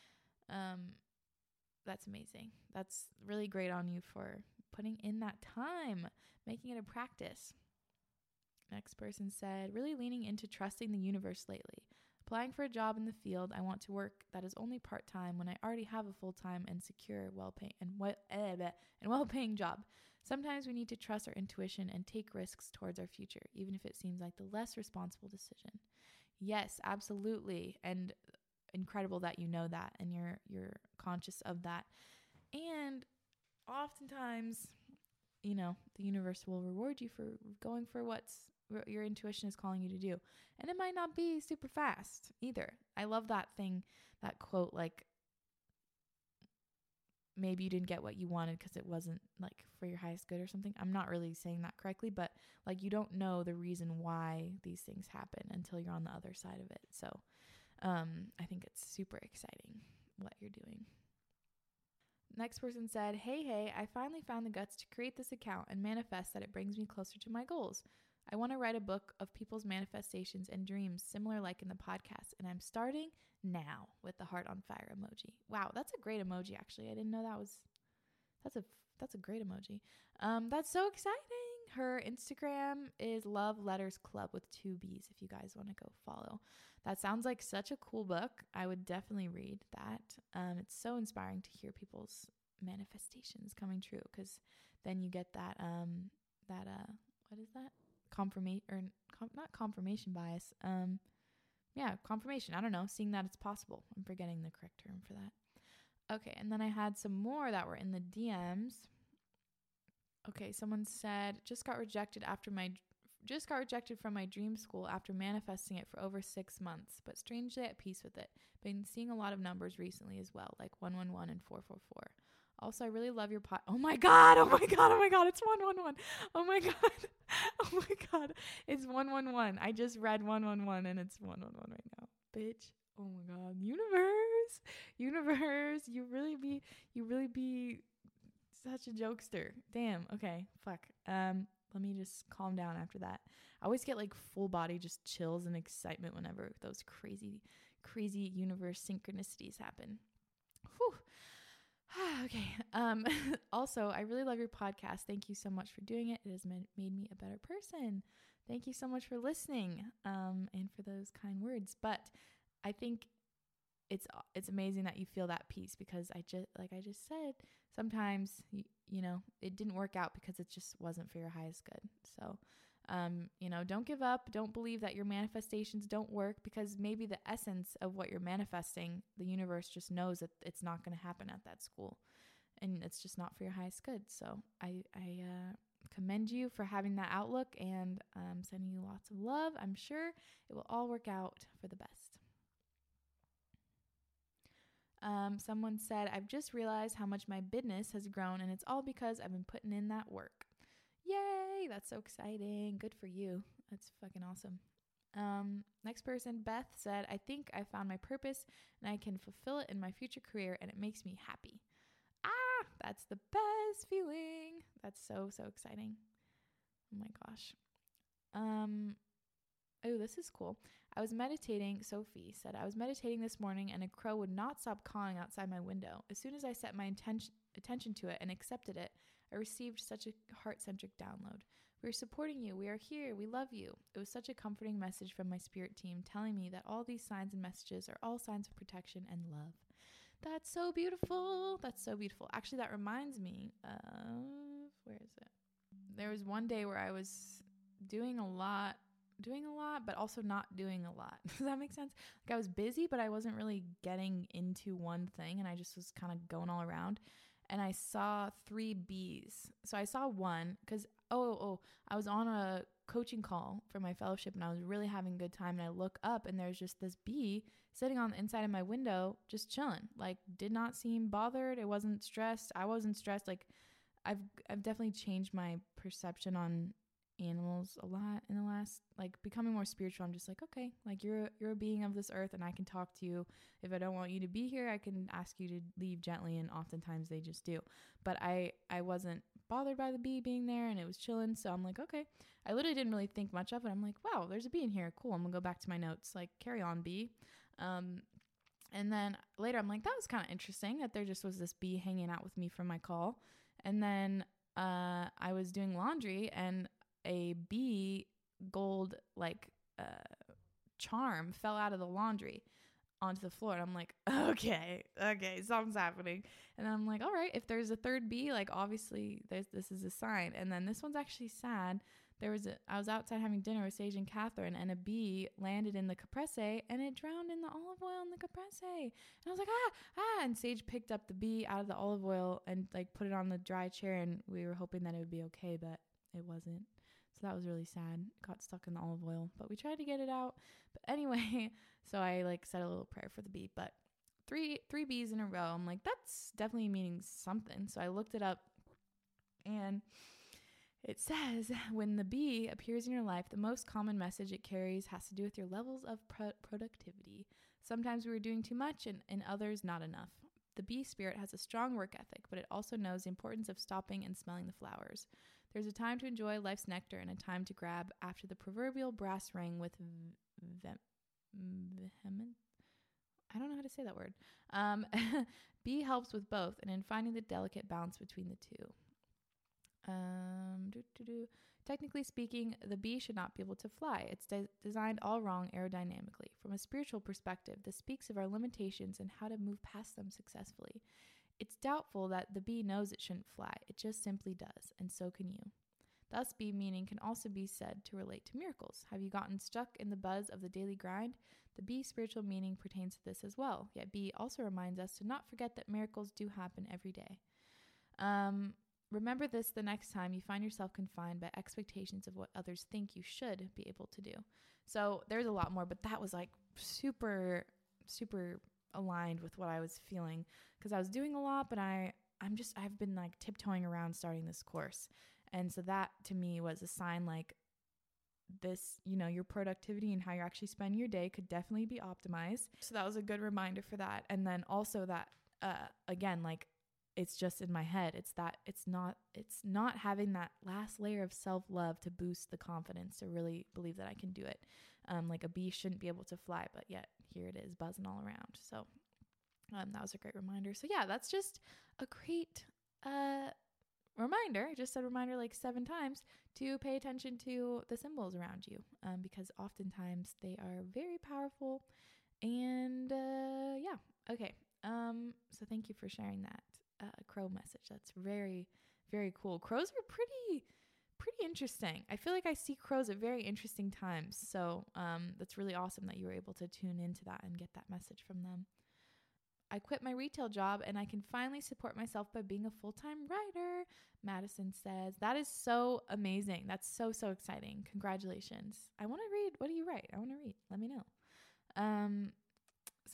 That's amazing. That's really great on you for putting in that time, making it a practice. Next person said, really leaning into trusting the universe lately. Applying for a job in the field I want to work that is only part-time when I already have a full-time and secure, well-paying job. Sometimes we need to trust our intuition and take risks towards our future, even if it seems like the less responsible decision. Yes, absolutely. And incredible that you know that and you're conscious of that. And oftentimes, the universe will reward you for going for what your intuition is calling you to do. And it might not be super fast either. I love that quote, like, maybe you didn't get what you wanted because it wasn't like for your highest good or something. I'm not really saying that correctly, but like you don't know the reason why these things happen until you're on the other side of it. So I think it's super exciting what you're doing. Next person said, hey, I finally found the guts to create this account and manifest that it brings me closer to my goals. I want to write a book of people's manifestations and dreams, similar like in the podcast, and I'm starting now with the heart on fire emoji. Wow, that's a great emoji, actually. I didn't know that's a great emoji. That's so exciting. Her Instagram is Love Letters Club with 2 B's if you guys want to go follow. That sounds like such a cool book. I would definitely read that. It's so inspiring to hear people's manifestations coming true, because then you get that what is that? Not confirmation bias. Confirmation. I don't know. Seeing that it's possible. I'm forgetting the correct term for that. Okay, and then I had some more that were in the DMs. Okay, someone said, just got rejected from my dream school after manifesting it for over 6 months, but strangely at peace with it. Been seeing a lot of numbers recently as well, like 111 and 444. Also, I really love your Oh my God, it's 111. Oh my God, it's 111. I just read 111 and it's 111 right now, bitch. Oh my God, universe, you really be such a jokester. Damn. Okay, fuck. Let me just calm down after that. I always get like full body just chills and excitement whenever those crazy universe synchronicities happen. Whew. Okay. Also, I really love your podcast. Thank you so much for doing it. It has made me a better person. Thank you so much for listening, and for those kind words. But I think it's amazing that you feel that peace, because I just said, sometimes it didn't work out because it just wasn't for your highest good. So, don't give up. Don't believe that your manifestations don't work, because maybe the essence of what you're manifesting, the universe just knows that it's not going to happen at that school, and it's just not for your highest good. So I commend you for having that outlook, and sending you lots of love. I'm sure it will all work out for the best. Someone said, I've just realized how much my business has grown, and it's all because I've been putting in that work. Yay! That's so exciting. Good for you. That's fucking awesome. Next person, Beth, said, I think I found my purpose and I can fulfill it in my future career, and it makes me happy. That's the best feeling. That's so, so exciting. Oh my gosh. Oh, this is cool. I was meditating. Sophie said, I was meditating this morning and a crow would not stop cawing outside my window. As soon as I set my attention to it and accepted it, I received such a heart-centric download. We're supporting you. We are here. We love you. It was such a comforting message from my spirit team telling me that all these signs and messages are all signs of protection and love. That's so beautiful. That's so beautiful. Actually, that reminds me of, where is it? There was one day where I was doing a lot, but also not doing a lot. Does that make sense? Like I was busy, but I wasn't really getting into one thing, and I just was kind of going all around. And I saw 3 bees. So I saw one because, I was on a coaching call for my fellowship and I was really having a good time. And I look up and there's just this bee sitting on the inside of my window, just chilling. Like, did not seem bothered. It wasn't stressed. I wasn't stressed. Like, I've definitely changed my perception on animals a lot in the last, like, becoming more spiritual. I'm just like, okay, like you're a being of this earth and I can talk to you. If I don't want you to be here, I can ask you to leave gently, and oftentimes they just do. But I wasn't bothered by the bee being there and it was chilling, so I'm like, okay. I literally didn't really think much of it. I'm like, wow, there's a bee in here, cool. I'm gonna go back to my notes, like, carry on, bee. And then later I'm like, that was kind of interesting that there just was this bee hanging out with me from my call. And then I was doing laundry and a bee gold charm fell out of the laundry onto the floor. And I'm like, okay, something's happening. And I'm like, all right, if there's a third bee, like obviously this is a sign. And then this one's actually sad. I was outside having dinner with Sage and Catherine, and a bee landed in the caprese and it drowned in the olive oil in the caprese. And I was like, and Sage picked up the bee out of the olive oil and like put it on the dry chair, and we were hoping that it would be okay, but it wasn't. So that was really sad. It got stuck in the olive oil, but we tried to get it out. But anyway, so I like said a little prayer for the bee, but three bees in a row. I'm like, that's definitely meaning something. So I looked it up, and it says, when the bee appears in your life, the most common message it carries has to do with your levels of productivity. Sometimes we were doing too much and in others not enough. The bee spirit has a strong work ethic, but it also knows the importance of stopping and smelling the flowers. There's a time to enjoy life's nectar and a time to grab after the proverbial brass ring with vehement. I don't know how to say that word. Bee helps with both and in finding the delicate balance between the two. Technically speaking, the bee should not be able to fly. It's designed all wrong aerodynamically. From a spiritual perspective, this speaks of our limitations and how to move past them successfully. It's doubtful that the bee knows it shouldn't fly. It just simply does, and so can you. Thus, bee meaning can also be said to relate to miracles. Have you gotten stuck in the buzz of the daily grind? The bee spiritual meaning pertains to this as well. Yet bee also reminds us to not forget that miracles do happen every day. Remember this the next time you find yourself confined by expectations of what others think you should be able to do. So there's a lot more, but that was like super, super aligned with what I was feeling, because I was doing a lot, but I've been like tiptoeing around starting this course. And so that to me was a sign like this, your productivity and how you actually spend your day could definitely be optimized. So that was a good reminder for that. And then also that, again, like, it's just in my head. It's not having that last layer of self-love to boost the confidence to really believe that I can do it. Like a bee shouldn't be able to fly, but yet here it is buzzing all around. So that was a great reminder. So yeah, that's just a great reminder. I just said reminder like 7 times to pay attention to the symbols around you, because oftentimes they are very powerful. And yeah, okay. So thank you for sharing that crow message. That's very, very cool. Crows are pretty interesting. I feel like I see crows at very interesting times. So that's really awesome that you were able to tune into that and get that message from them. I quit my retail job and I can finally support myself by being a full-time writer, Madison says. That is so amazing. That's so, so exciting. Congratulations. I want to read. What do you write? I want to read. Let me know.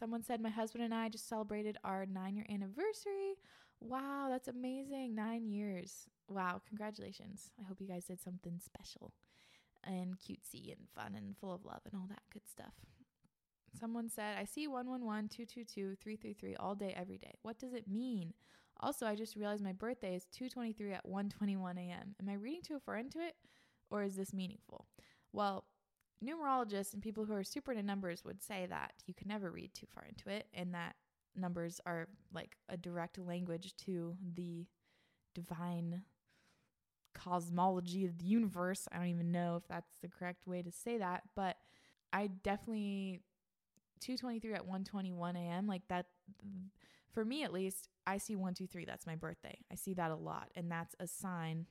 Someone said, my husband and I just celebrated our 9-year anniversary. Wow, that's amazing. 9 years. Wow, congratulations. I hope you guys did something special and cutesy and fun and full of love and all that good stuff. Someone said, I see 111, 222, 333 all day, every day. What does it mean? Also, I just realized my birthday is 2/23 at 1:21 a.m. Am I reading too far into it, or is this meaningful? Well, numerologists and people who are super into numbers would say that you can never read too far into it, and that numbers are like a direct language to the divine cosmology of the universe. I don't even know if that's the correct way to say that, but I definitely 2:23 at 1:21 a.m. like that. For me, at least, I see 123. That's my birthday. I see that a lot, and that's a sign.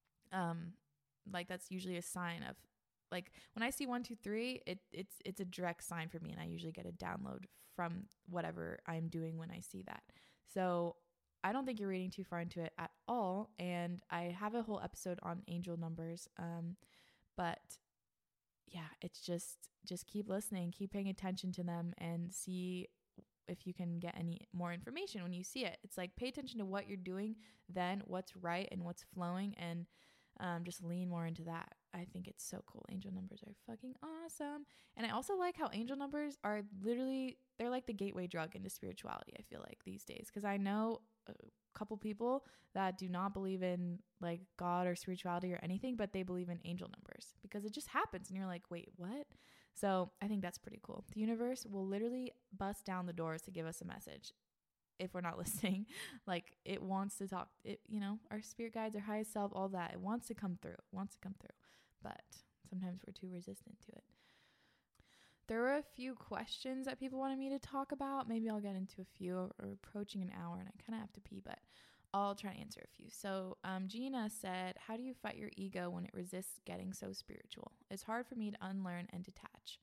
Like that's usually a sign of, like when I see 123, it's a direct sign for me, and I usually get a download from whatever I'm doing when I see that. So I don't think you're reading too far into it at all, and I have a whole episode on angel numbers. But yeah, it's just keep listening, keep paying attention to them, and see if you can get any more information when you see it. It's like, pay attention to what you're doing, then what's right and what's flowing, and just lean more into that. I think it's so cool. Angel numbers are fucking awesome. And I also like how angel numbers are literally, they're like the gateway drug into spirituality, I feel like, these days. Because I know a couple people that do not believe in like God or spirituality or anything, but they believe in angel numbers because it just happens. And you're like, wait, what? So I think that's pretty cool. The universe will literally bust down the doors to give us a message if we're not listening. Like, it wants to talk. It, you know, our spirit guides, our highest self, all that. It wants to come through. But sometimes we're too resistant to it. There were a few questions that people wanted me to talk about. Maybe I'll get into a few. We're approaching an hour and I kind of have to pee, but I'll try to answer a few. So Gina said, how do you fight your ego when it resists getting so spiritual? It's hard for me to unlearn and detach.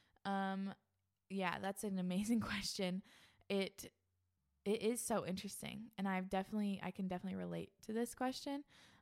Yeah, that's an amazing question. It is so interesting. And I can definitely relate to this question.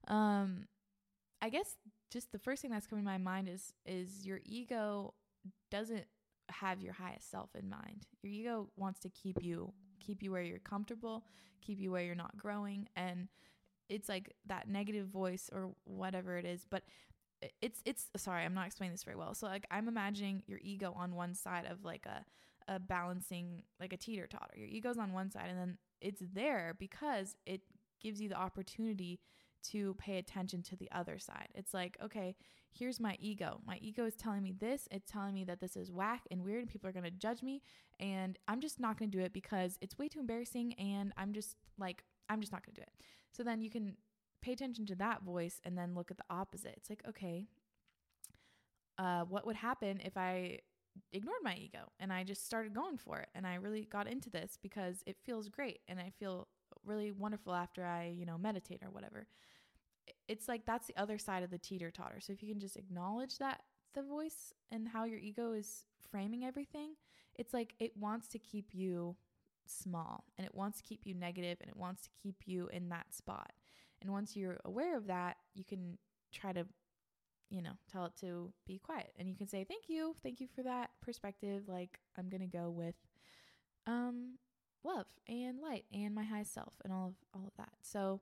I guess just the first thing that's coming to my mind is your ego doesn't have your highest self in mind. Your ego wants to keep you where you're comfortable, keep you where you're not growing. And it's like that negative voice or whatever it is, but it's sorry, I'm not explaining this very well. So like, I'm imagining your ego on one side of like a balancing, like a teeter-totter. Your ego's on one side, and then it's there because it gives you the opportunity to pay attention to the other side. It's like, okay, here's my ego. My ego is telling me this. It's telling me that this is whack and weird and people are going to judge me, and I'm just not going to do it because it's way too embarrassing, and I'm just not going to do it. So then you can pay attention to that voice and then look at the opposite. It's like, okay, what would happen if I ignored my ego and I just started going for it, and I really got into this because it feels great and I feel really wonderful after I, meditate or whatever. It's like, that's the other side of the teeter-totter. So if you can just acknowledge that, the voice and how your ego is framing everything, it's like it wants to keep you small, and it wants to keep you negative, and it wants to keep you in that spot. And once you're aware of that, you can try to, tell it to be quiet, and you can say, thank you for that perspective. Like, I'm going to go with, love and light and my highest self and all of that. So,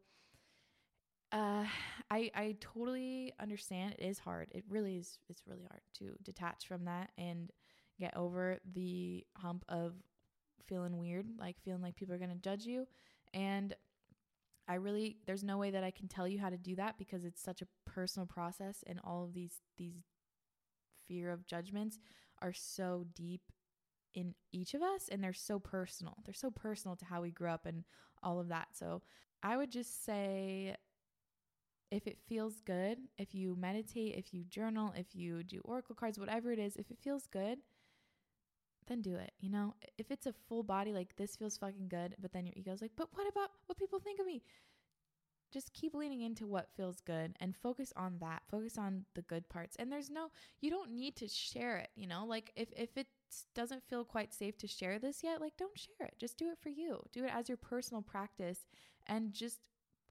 I totally understand. It is hard. It really is. It's really hard to detach from that and get over the hump of feeling weird, like feeling like people are going to judge you. And there's no way that I can tell you how to do that because it's such a personal process, and all of these fear of judgments are so deep in each of us, and they're so personal. They're so personal to how we grew up and all of that. So I would just say, if it feels good, if you meditate, if you journal, if you do oracle cards, whatever it is, if it feels good, then do it. If it's a full body, like this feels fucking good, but then your ego's like, but what about what people think of me? Just keep leaning into what feels good and focus on that. Focus on the good parts. And you don't need to share it, like if it doesn't feel quite safe to share this yet, like don't share it. Just do it for you. Do it as your personal practice and just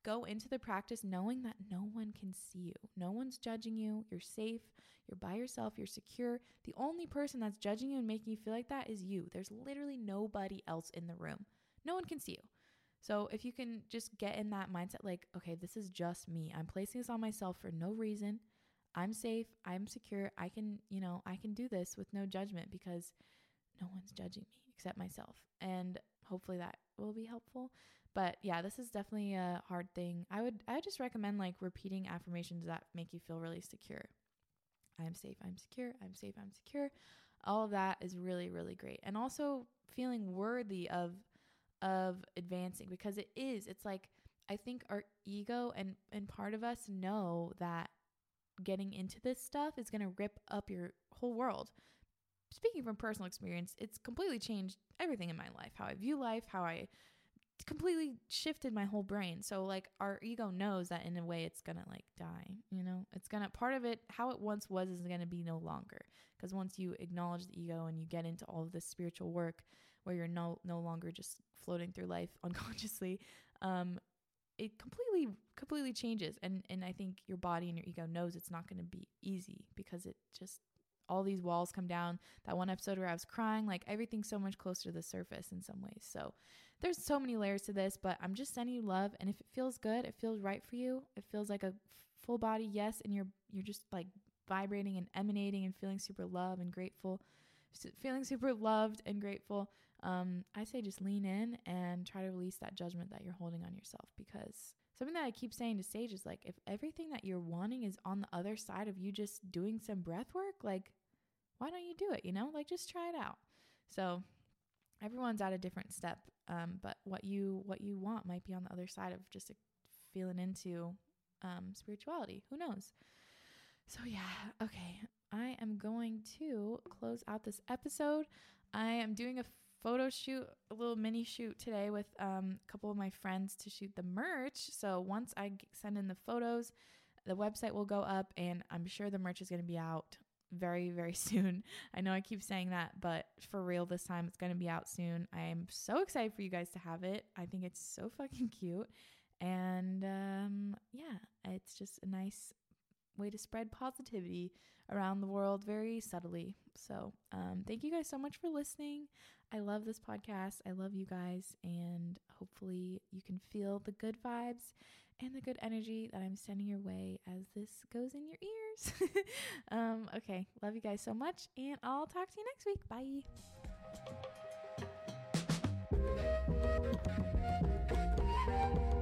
go into the practice knowing that no one can see you. No one's judging you. You're safe. You're by yourself. You're secure. The only person that's judging you and making you feel like that is you. There's literally nobody else in the room. No one can see you. So if you can just get in that mindset, like, okay, this is just me. I'm placing this on myself for no reason. I'm safe. I'm secure. I can do this with no judgment because no one's judging me except myself. And hopefully that will be helpful. But yeah, this is definitely a hard thing. I would just recommend like repeating affirmations that make you feel really secure. I am safe. I'm secure. I'm safe. I'm secure. All of that is really, really great. And also feeling worthy of advancing, because it's like, I think our ego and part of us know that getting into this stuff is going to rip up your whole world. Speaking from personal experience, it's completely changed everything in my life, how I view life, how I completely shifted my whole brain. So like our ego knows that in a way it's going to like die, it's going to, part of it, how it once was is going to be no longer. Because once you acknowledge the ego and you get into all of this spiritual work where you're no longer just floating through life unconsciously, it completely changes. And I think your body and your ego knows it's not going to be easy, because it just, all these walls come down. That one episode where I was crying, like everything's so much closer to the surface in some ways. So there's so many layers to this, but I'm just sending you love. And if it feels good, it feels right for you, it feels like a full body yes, and you're just like vibrating and emanating and feeling super loved and grateful, I say just lean in and try to release that judgment that you're holding on yourself. Because something that I keep saying to Sage is like, if everything that you're wanting is on the other side of you just doing some breath work, like why don't you do it? Like just try it out. So everyone's at a different step. But what you want might be on the other side of just feeling into spirituality. Who knows? So yeah, okay. I am going to close out this episode. I am doing a photo shoot, a little mini shoot today with a couple of my friends to shoot the merch. So once I send in the photos, the website will go up, and I'm sure the merch is going to be out very, very soon. I know I keep saying that, but for real this time, it's going to be out soon. I am so excited for you guys to have it. I think it's so fucking cute. And yeah, it's just a nice way to spread positivity around the world very subtly. So thank you guys so much for listening. I love this podcast. I love you guys. And hopefully you can feel the good vibes and the good energy that I'm sending your way as this goes in your ears. Okay. Love you guys so much. And I'll talk to you next week. Bye.